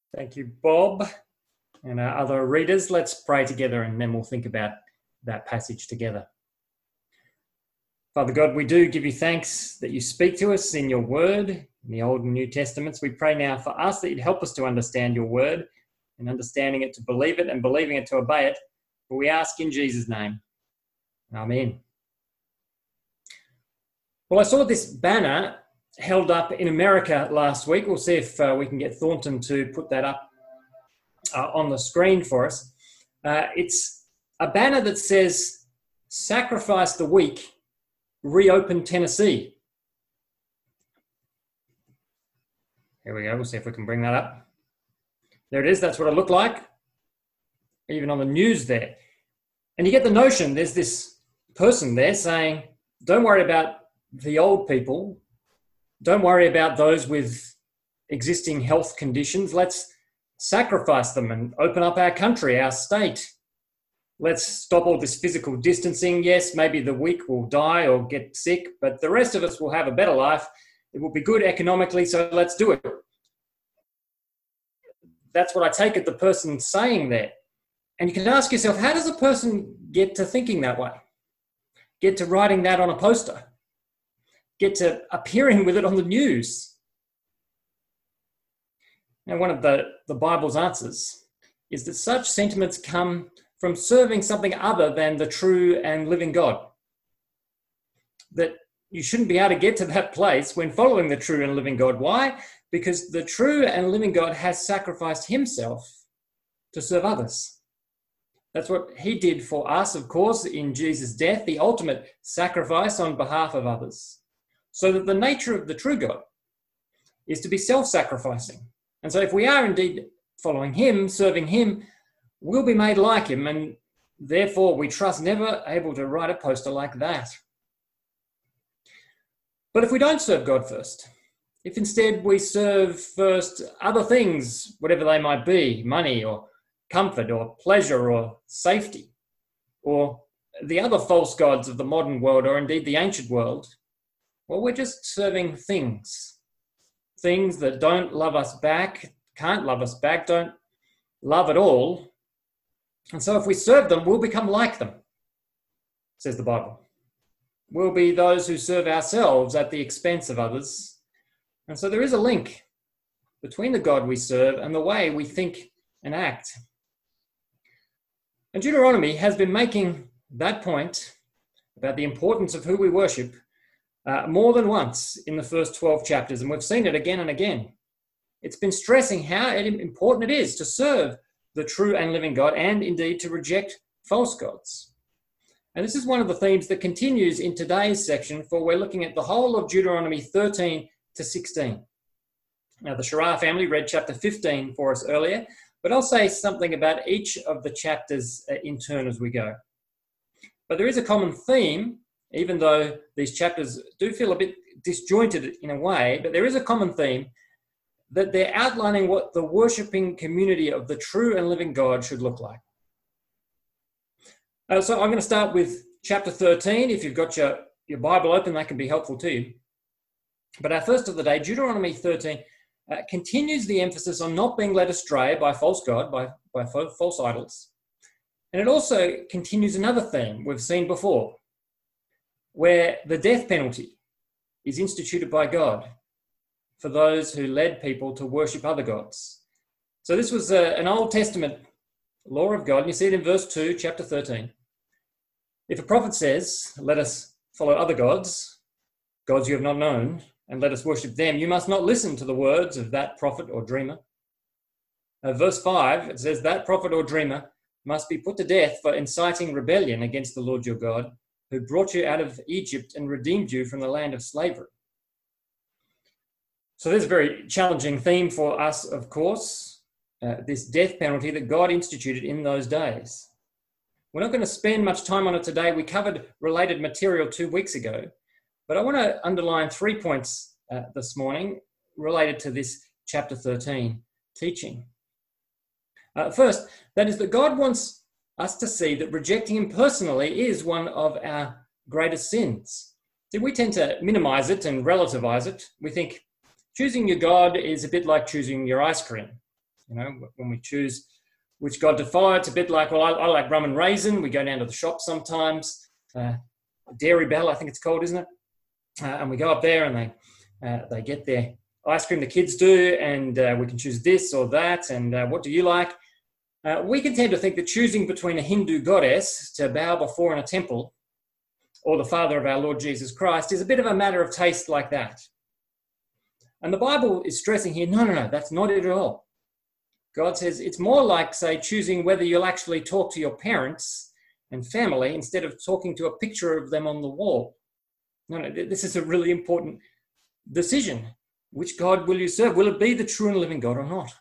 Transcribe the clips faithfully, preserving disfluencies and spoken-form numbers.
Thank you, Bob. And our other readers, let's pray together and then we'll think about that passage together. Father God, we do give you thanks that you speak to us in your word, in the Old and New Testaments. We pray now for us that you'd help us to understand your word and understanding it to believe it and believing it to obey it. For we ask in Jesus' name. Amen. Well, I saw this banner held up in America last week. We'll see if uh, we can get Thornton to put that up uh, on the screen for us. Uh, it's a banner that says, "Sacrifice the weak, reopen Tennessee." Here we go. We'll see if we can bring that up. There it is. That's what it looked like, even on the news there. And you get the notion, there's this person there saying, don't worry about the old people. Don't worry about those with existing health conditions. Let's sacrifice them and open up our country, our state. Let's stop all this physical distancing. Yes, maybe the weak will die or get sick, but the rest of us will have a better life. It will be good economically, so let's do it. That's what I take it the person saying there. And you can ask yourself, how does a person get to thinking that way? Get to writing that on a poster? Get to appearing with it on the news? Now, one of the, the Bible's answers is that such sentiments come from serving something other than the true and living God. That you shouldn't be able to get to that place when following the true and living God. Why? Because the true and living God has sacrificed himself to serve others. That's what he did for us, of course, in Jesus' death, the ultimate sacrifice on behalf of others. So that the nature of the true God is to be self-sacrificing. And so if we are indeed following him, serving him, we'll be made like him, and therefore we trust never able to write a poster like that. But if we don't serve God first, if instead we serve first other things, whatever they might be, money or comfort or pleasure or safety, or the other false gods of the modern world or indeed the ancient world, well, we're just serving things. Things that don't love us back, can't love us back, don't love at all. And so if we serve them, we'll become like them, says the Bible. We'll be those who serve ourselves at the expense of others. And so there is a link between the God we serve and the way we think and act. And Deuteronomy has been making that point about the importance of who we worship uh, more than once in the first twelve chapters, and we've seen it again and again. It's been stressing how important it is to serve the true and living God and indeed to reject false gods. And this is one of the themes that continues in today's section, for we're looking at the whole of Deuteronomy thirteen to sixteen. Now, the Shara family read chapter fifteen for us earlier, but I'll say something about each of the chapters in turn as we go. But there is a common theme, even though these chapters do feel a bit disjointed in a way, but there is a common theme that they're outlining what the worshipping community of the true and living God should look like. Uh, so I'm going to start with chapter thirteen. If you've got your, your Bible open, that can be helpful to you. But our first of the day, Deuteronomy thirteen, uh, continues the emphasis on not being led astray by false God, by, by false idols. And it also continues another theme we've seen before, where the death penalty is instituted by God for those who led people to worship other gods. So this was a, an Old Testament law of God, and you see it in verse two, chapter thirteen. If a prophet says, let us follow other gods, gods you have not known, and let us worship them, you must not listen to the words of that prophet or dreamer. Uh, verse five, it says, that prophet or dreamer must be put to death for inciting rebellion against the Lord your God, who brought you out of Egypt and redeemed you from the land of slavery. So there's a very challenging theme for us, of course, uh, this death penalty that God instituted in those days. We're not going to spend much time on it today. We covered related material two weeks ago, but I want to underline three points uh, this morning related to this chapter thirteen teaching. Uh, first, that is that God wants us to see that rejecting him personally is one of our greatest sins. See, we tend to minimize it and relativize it. We think choosing your God is a bit like choosing your ice cream. You know, when we choose which God to follow, it's a bit like, well, I, I like rum and raisin. We go down to the shop sometimes. Uh, Dairy Bell, I think it's called, isn't it? Uh, and we go up there and they uh, they get their ice cream, the kids do, and uh, we can choose this or that. And uh, what do you like? Uh, we can tend to think that choosing between a Hindu goddess to bow before in a temple or the Father of our Lord Jesus Christ is a bit of a matter of taste like that. And the Bible is stressing here, no, no, no, that's not it at all. God says it's more like, say, choosing whether you'll actually talk to your parents and family instead of talking to a picture of them on the wall. No, no, this is a really important decision. Which God will you serve? Will it be the true and living God or not?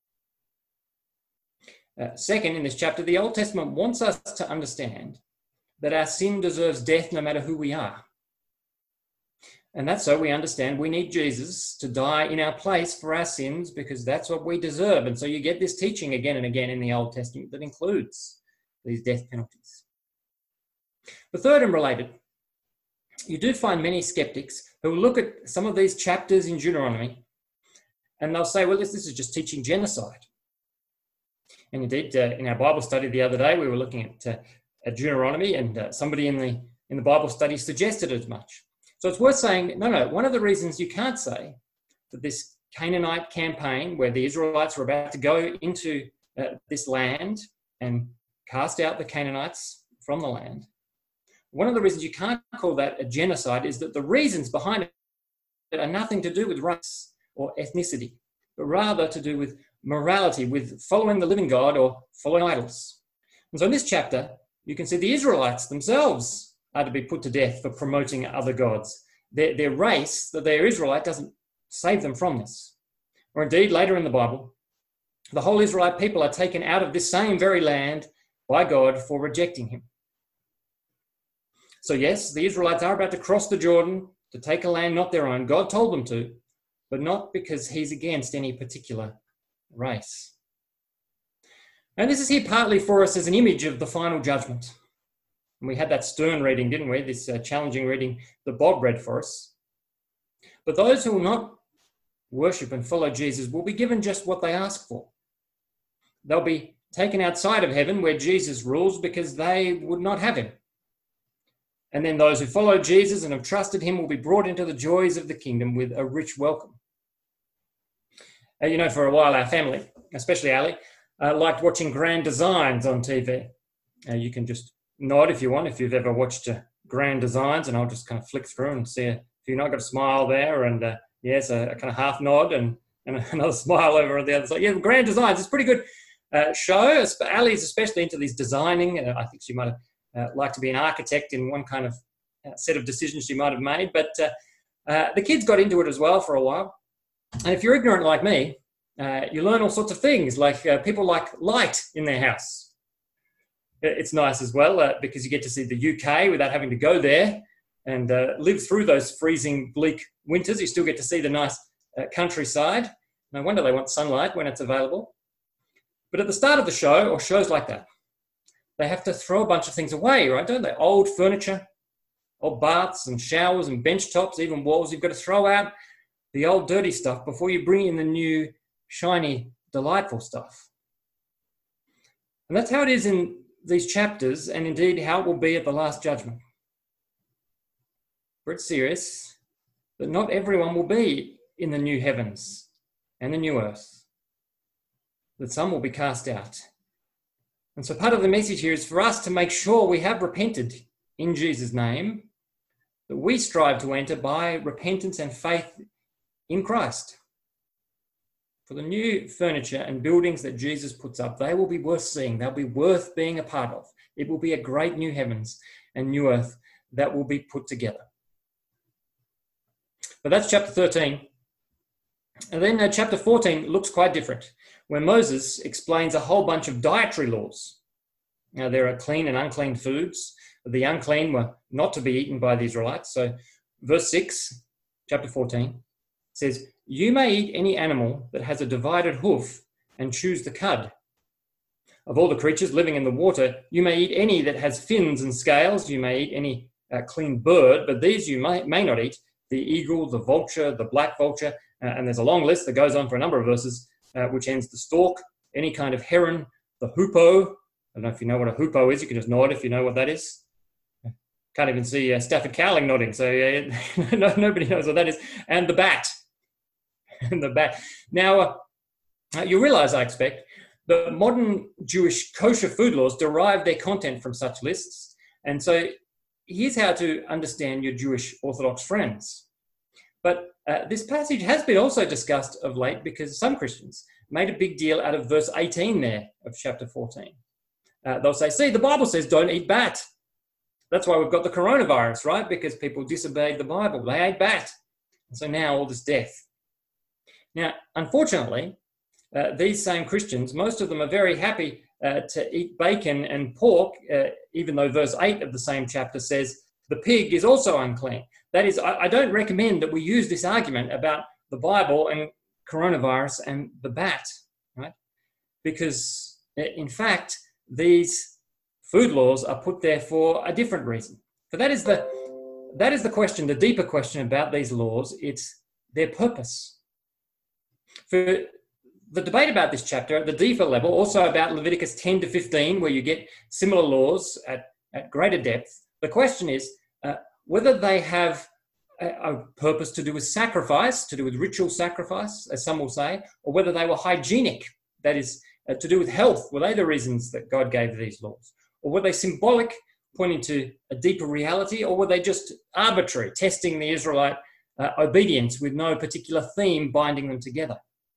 Uh, second, in this chapter, the Old Testament wants us to understand that our sin deserves death no matter who we are. And that's so we understand we need Jesus to die in our place for our sins because that's what we deserve. And so you get this teaching again and again in the Old Testament that includes these death penalties. The third and related, you do find many skeptics who look at some of these chapters in Deuteronomy and they'll say, well, this, this is just teaching genocide. And indeed, uh, in our Bible study the other day, we were looking at, uh, at Deuteronomy and uh, somebody in the, in the Bible study suggested as much. So it's worth saying, no, no, one of the reasons you can't say that this Canaanite campaign where the Israelites were about to go into uh, this land and cast out the Canaanites from the land, one of the reasons you can't call that a genocide is that the reasons behind it are nothing to do with race or ethnicity, but rather to do with morality, with following the living God or following idols. And so in this chapter, you can see the Israelites themselves are to be put to death for promoting other gods. Their, their race, that they're Israelite, doesn't save them from this. Or indeed, later in the Bible, the whole Israelite people are taken out of this same very land by God for rejecting him. So yes, the Israelites are about to cross the Jordan to take a land not their own. God told them to, but not because he's against any particular race. And this is here partly for us as an image of the final judgment. And we had that stern reading, didn't we? This uh, challenging reading that Bob read for us. But those who will not worship and follow Jesus will be given just what they ask for. They'll be taken outside of heaven where Jesus rules because they would not have him. And then those who follow Jesus and have trusted him will be brought into the joys of the kingdom with a rich welcome. Uh, you know, for a while, our family, especially Ali, uh, liked watching Grand Designs on T V. Uh, you can just nod if you want, if you've ever watched uh, Grand Designs, and I'll just kind of flick through and see if you've not got a smile there, and uh, yes, a, a kind of half nod and, and another smile over on the other side. Yeah, Grand Designs, it's a pretty good uh, show. Ali's especially into these designing. Uh, I think she might have uh, liked to be an architect in one kind of uh, set of decisions she might have made, but uh, uh, the kids got into it as well for a while. And if you're ignorant like me, uh, you learn all sorts of things, like uh, people like light in their house. It's nice as well uh, because you get to see the U K without having to go there and uh, live through those freezing, bleak winters. You still get to see the nice uh, countryside. No wonder they want sunlight when it's available. But at the start of the show, or shows like that, they have to throw a bunch of things away, right? Don't they? Old furniture, old baths and showers and bench tops, even walls. You've got to throw out the old dirty stuff before you bring in the new, shiny, delightful stuff. And that's how it is in these chapters, and indeed how it will be at the last judgment. For it's serious that not everyone will be in the new heavens and the new earth, that some will be cast out. And so part of the message here is for us to make sure we have repented in Jesus' name, that we strive to enter by repentance and faith in Christ. For the new furniture and buildings that Jesus puts up, they will be worth seeing. They'll be worth being a part of. It will be a great new heavens and new earth that will be put together. But that's chapter thirteen. And then uh, chapter fourteen looks quite different, where Moses explains a whole bunch of dietary laws. Now, there are clean and unclean foods. The unclean were not to be eaten by the Israelites. So verse six, chapter fourteen, says, "You may eat any animal that has a divided hoof and choose the cud. Of all the creatures living in the water, you may eat any that has fins and scales. You may eat any uh, clean bird, but these you may, may not eat, the eagle, the vulture, the black vulture," uh, and there's a long list that goes on for a number of verses. uh, which ends the stalk, any kind of heron, the hoopoe. I don't know if you know what a hoopoe is. You can just nod if you know what that is. Can't even see uh, Stafford Cowling nodding, so uh, no, nobody knows what that is. And the bat. and the bat. Now, uh, you realise, I expect, that modern Jewish kosher food laws derive their content from such lists. And so here's how to understand your Jewish Orthodox friends. But uh, this passage has been also discussed of late because some Christians made a big deal out of verse eighteen there of chapter fourteen. Uh, they'll say, see, the Bible says don't eat bat. That's why we've got the coronavirus, right? Because people disobeyed the Bible. They ate bat. And so now all this death. Now, unfortunately, uh, these same Christians, most of them are very happy uh, to eat bacon and pork, uh, even though verse eight of the same chapter says the pig is also unclean. That is, I, I don't recommend that we use this argument about the Bible and coronavirus and the bat, right? Because, in fact, these food laws are put there for a different reason. For that is the that is the question, the deeper question about these laws. It's their purpose. For the debate about this chapter at the deeper level, also about Leviticus ten to fifteen, where you get similar laws at, at greater depth, the question is uh, whether they have a, a purpose to do with sacrifice, to do with ritual sacrifice, as some will say, or whether they were hygienic, that is, uh, to do with health. Were they the reasons that God gave these laws? Or were they symbolic, pointing to a deeper reality, or were they just arbitrary, testing the Israelite uh, obedience with no particular theme binding them together?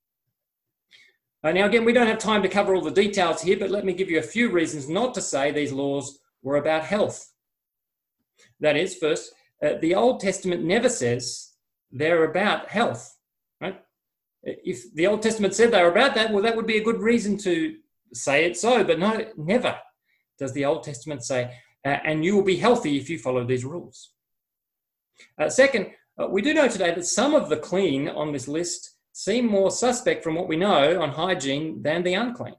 Uh, now, again, we don't have time to cover all the details here, but let me give you a few reasons not to say these laws were about health. That is, first, uh, the Old Testament never says they're about health, right? If the Old Testament said they were about that, well, that would be a good reason to say it so, but no, never does the Old Testament say, uh, and you will be healthy if you follow these rules. Uh, second, uh, we do know today that some of the clean on this list seem more suspect from what we know on hygiene than the unclean.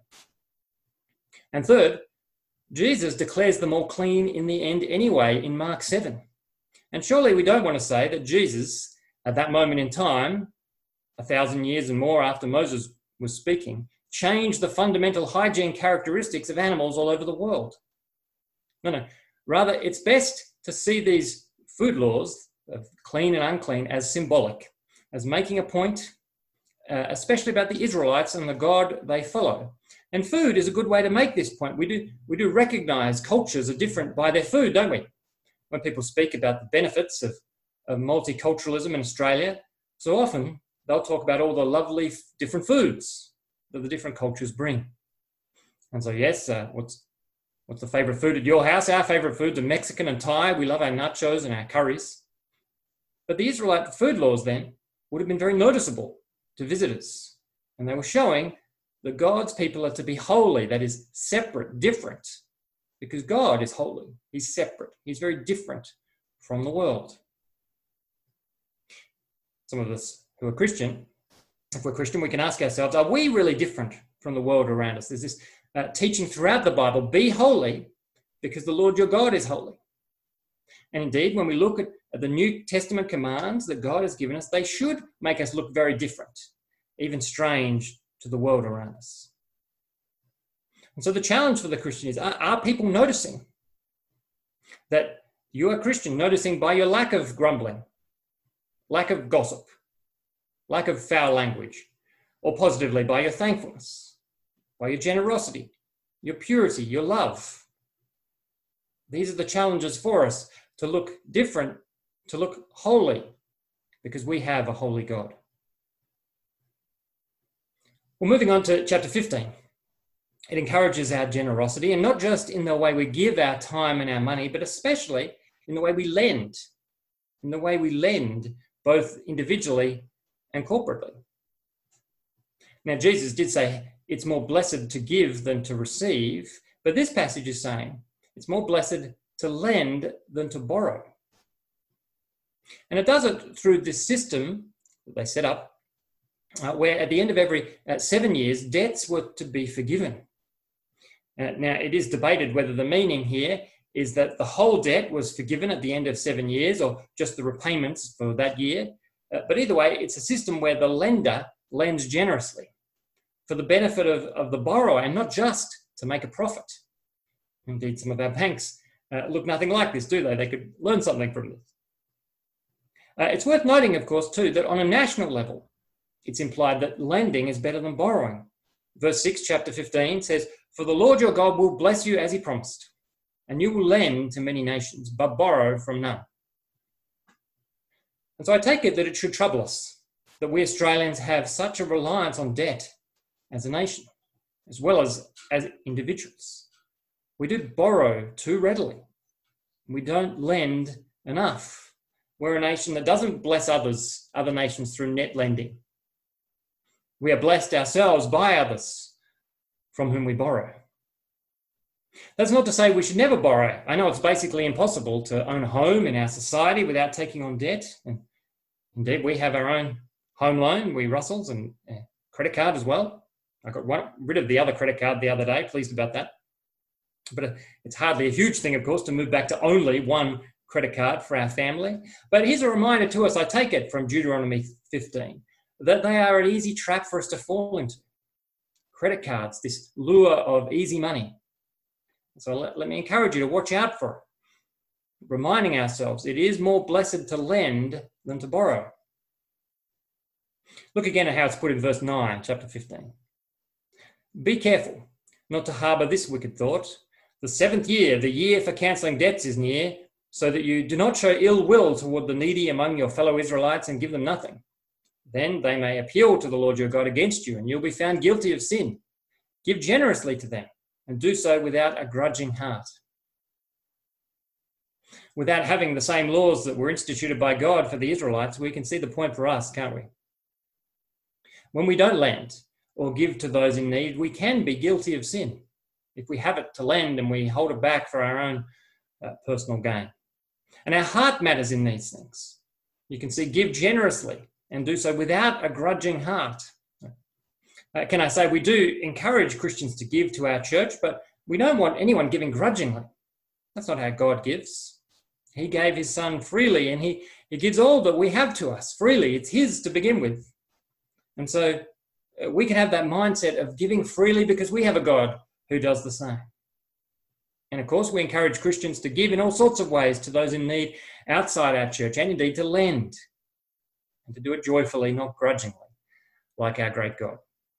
And third, Jesus declares them all clean in the end anyway in Mark seven. And surely we don't want to say that Jesus, at that moment in time, a thousand years and more after Moses was speaking, changed the fundamental hygiene characteristics of animals all over the world. No, no. Rather, it's best to see these food laws of clean and unclean as symbolic, as making a point, uh, especially about the Israelites and the God they follow. And food is a good way to make this point. We do, we do recognize cultures are different by their food, don't we? When people speak about the benefits of, of multiculturalism in Australia, so often they'll talk about all the lovely f- different foods that the different cultures bring. And so, yes, uh, what's what's the favourite food at your house? Our favourite foods are Mexican and Thai. We love our nachos and our curries. But the Israelite food laws then would have been very noticeable to visitors. And they were showing that God's people are to be holy, that is, separate, different, because God is holy. He's separate. He's very different from the world. Some of us who are Christian, if we're Christian, we can ask ourselves, are we really different from the world around us? There's this uh, teaching throughout the Bible, be holy because the Lord your God is holy. And indeed, when we look at, at the New Testament commands that God has given us, they should make us look very different, even strange to the world around us. And so the challenge for the Christian is, are, are people noticing that you are Christian, noticing by your lack of grumbling, lack of gossip, lack of foul language, or positively by your thankfulness, by your generosity, your purity, your love? These are the challenges for us, to look different, to look holy, because we have a holy God. Well, moving on to chapter fifteen. It encourages our generosity, and not just in the way we give our time and our money, but especially in the way we lend, in the way we lend both individually and corporately. Now, Jesus did say it's more blessed to give than to receive, but this passage is saying it's more blessed to lend than to borrow. And it does it through this system that they set up, uh, where at the end of every uh, seven years, debts were to be forgiven. Uh, now, it is debated whether the meaning here is that the whole debt was forgiven at the end of seven years or just the repayments for that year. Uh, but either way, it's a system where the lender lends generously. for the benefit of, of the borrower and not just to make a profit. Indeed, some of our banks uh, look nothing like this, do they? They could learn something from this. Uh, it's worth noting, of course, too, that on a national level, it's implied that lending is better than borrowing. Verse six, chapter fifteen says, "For the Lord your God will bless you as he promised, and you will lend to many nations, but borrow from none." And so I take it that it should trouble us that we Australians have such a reliance on debt as a nation, as well as as individuals. We do borrow too readily. We don't lend enough. We're a nation that doesn't bless others, other nations through net lending. We are blessed ourselves by others from whom we borrow. That's not to say we should never borrow. I know it's basically impossible to own a home in our society without taking on debt. And indeed, we have our own home loan, we Russells, and uh, credit card as well. I got one, rid of the other credit card the other day, pleased about that. But uh, it's hardly a huge thing, of course, to move back to only one credit card for our family. But here's a reminder to us, I take it from Deuteronomy fifteen, that they are an easy trap for us to fall into. Credit cards, this lure of easy money. So let, let me encourage you to watch out for it, reminding ourselves it is more blessed to lend than to borrow. Look again at how it's put in verse nine, chapter fifteen. "Be careful not to harbour this wicked thought. The seventh year, the year for cancelling debts, is near, so that you do not show ill will toward the needy among your fellow Israelites and give them nothing. Then they may appeal to the Lord your God against you, and you'll be found guilty of sin. Give generously to them, and do so without a grudging heart." Without having the same laws that were instituted by God for the Israelites, we can see the point for us, can't we? When we don't lend or give to those in need, we can be guilty of sin if we have it to lend and we hold it back for our own uh, personal gain. And our heart matters in these things. You can see, give generously and do so without a grudging heart. Uh, can I say, we do encourage Christians to give to our church, but we don't want anyone giving grudgingly. That's not how God gives. He gave his son freely, and he, he gives all that we have to us freely. It's his to begin with. And so uh, we can have that mindset of giving freely because we have a God who does the same. And of course, we encourage Christians to give in all sorts of ways to those in need outside our church, and indeed to lend, and to do it joyfully, not grudgingly, like our great God.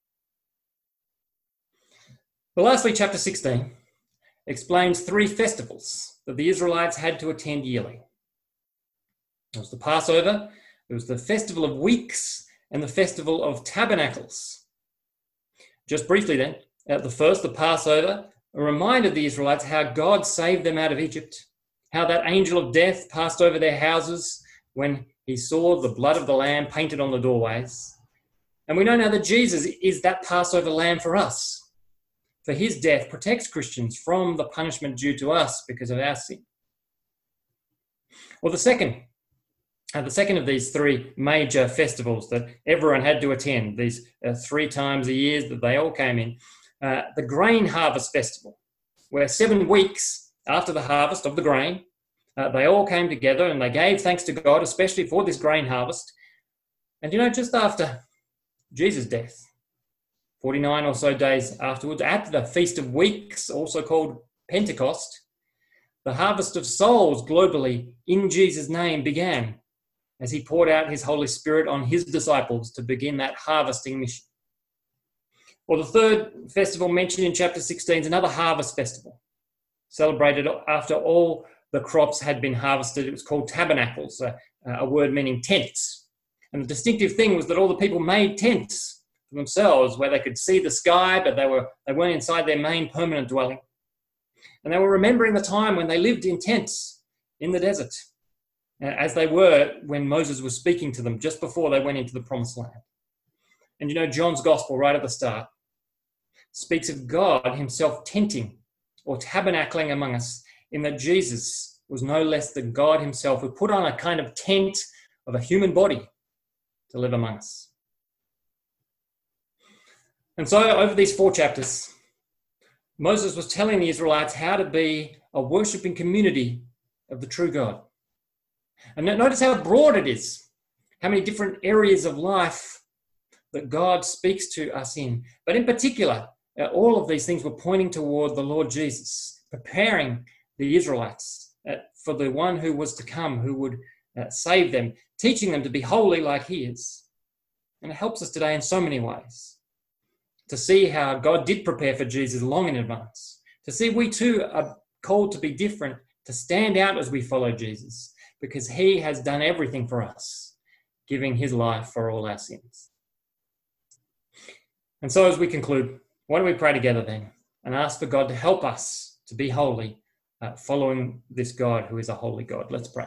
But lastly, chapter sixteen explains three festivals that the Israelites had to attend yearly. It was the Passover, it was the Festival of Weeks, and the Festival of Tabernacles. Just briefly then, at the first, the Passover, reminded the Israelites how God saved them out of Egypt, how that angel of death passed over their houses when he saw the blood of the lamb painted on the doorways. And we know now that Jesus is that Passover lamb for us. For his death protects Christians from the punishment due to us because of our sin. Well, the second, uh, the second of these three major festivals that everyone had to attend, these uh, three times a year that they all came in, uh, the grain harvest festival, where seven weeks after the harvest of the grain, uh, they all came together and they gave thanks to God, especially for this grain harvest. And you know, just after Jesus' death, forty-nine or so days afterwards, at the Feast of Weeks, also called Pentecost, the harvest of souls globally in Jesus' name began as he poured out his Holy Spirit on his disciples to begin that harvesting mission. Well, the third festival mentioned in chapter sixteen is another harvest festival, celebrated after all the crops had been harvested. It was called Tabernacles, a, a word meaning tents. And the distinctive thing was that all the people made tents for themselves where they could see the sky, but they, were, they weren't inside their main permanent dwelling. And they were remembering the time when they lived in tents in the desert, as they were when Moses was speaking to them just before they went into the promised land. And you know, John's gospel right at the start speaks of God himself tenting or tabernacling among us, in that Jesus was no less than God himself, who put on a kind of tent of a human body to live among us. And so over these four chapters, Moses was telling the Israelites how to be a worshipping community of the true God. And notice how broad it is, how many different areas of life that God speaks to us in. But in particular, uh, all of these things were pointing toward the Lord Jesus, preparing the Israelites uh, for the one who was to come, who would uh, save them, teaching them to be holy like he is. And it helps us today in so many ways to see how God did prepare for Jesus long in advance, to see we too are called to be different, to stand out as we follow Jesus, because he has done everything for us, giving his life for all our sins. And so as we conclude, why don't we pray together then and ask for God to help us to be holy, uh, following this God who is a holy God. Let's pray.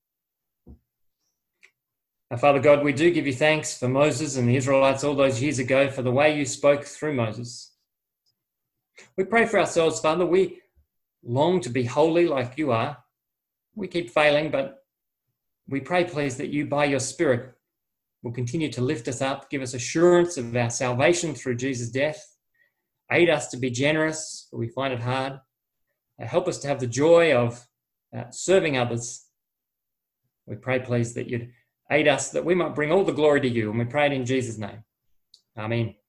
Our Father God, we do give you thanks for Moses and the Israelites all those years ago, for the way you spoke through Moses. We pray for ourselves, Father. We long to be holy like you are. We keep failing, but we pray, please, that you, by your Spirit, will continue to lift us up, give us assurance of our salvation through Jesus' death, aid us to be generous, for we find it hard, uh, help us to have the joy of uh, serving others. We pray, please, that you'd aid us that we might bring all the glory to you, and we pray it in Jesus' name. Amen.